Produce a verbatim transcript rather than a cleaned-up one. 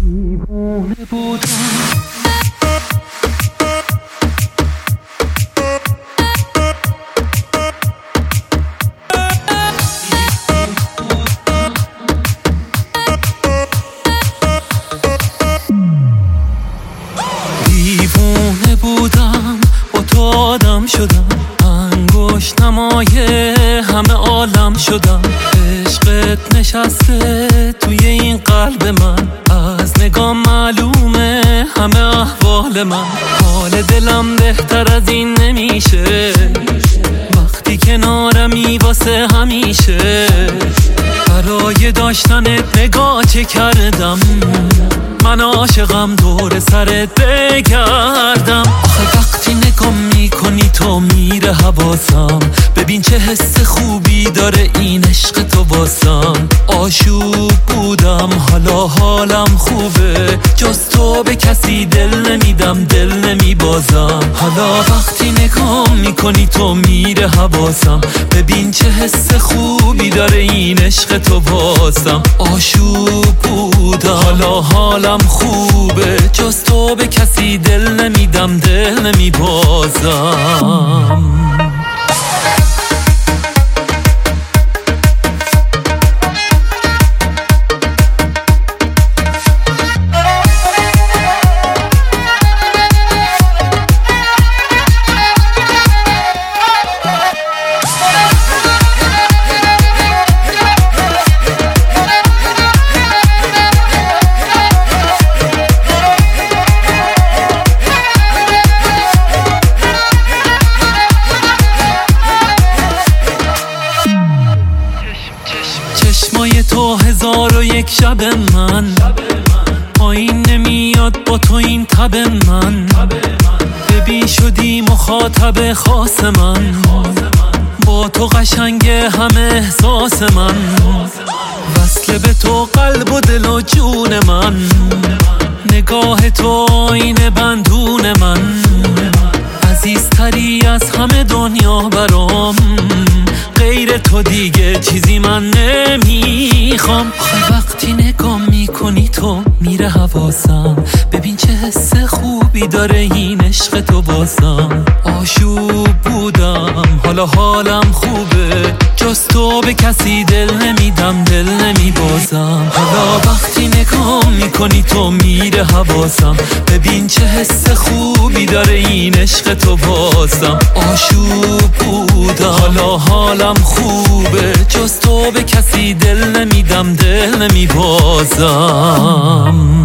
دیوونه بودم دیوونه بودم با تو آدم شدم، انگشت نمای همه عالم شدم. عشقت نشسته توی این قلب من، از نگاه معلومه همه احوال من. حال دلم بهتر از این نمیشه وقتی کنارمی واسه همیشه. برای داشتنت نگاه چه کردم، من عاشقم دور سرت بگردم. آخه وقتی نگاه میکنی تو میره حواسم، ببین چه حس خوبی داره این عشق تو واسم. آشوب بودم حالا حالم خوبه، جز تو به کسی دل نمیدم دل نمیبازم. حالا وقتی نگاه میکنی تو میره حواسم، ببین چه حس خوبی داره این عشق تو واسم. آشوب بودم حالا حالم خوبه، جز تو به کسی دل نمیدم دل نمیبازم. چشمای تو هزار و یک شب من، پایین نمیاد با تو این تب من. ببین شدی مخاطب خاص من، با تو قشنگ همه احساس من. وصل به تو قلب و دل و جون من، نگاه تو آینه بندون من. عزیزتری از همه دنیا برام، غیر تو دیگه چیزی من نمیخوام. آخه وقتی نگاه میکنی تو میره حواسم، ببین چه حس خوبی داره این عشق تو واسم. آشوب بودم حالا حالم خوبه، جز تو به کسی دل نمیدم دل نمیبازم. حالا وقتی نگاه میکنی تو میره حواسم، ببین چه حس خوبی داره این عشق تو واسم. آشوب بودم حالا حالم خوبه، جز تو به کسی دل نمیدم دل نمیبازم.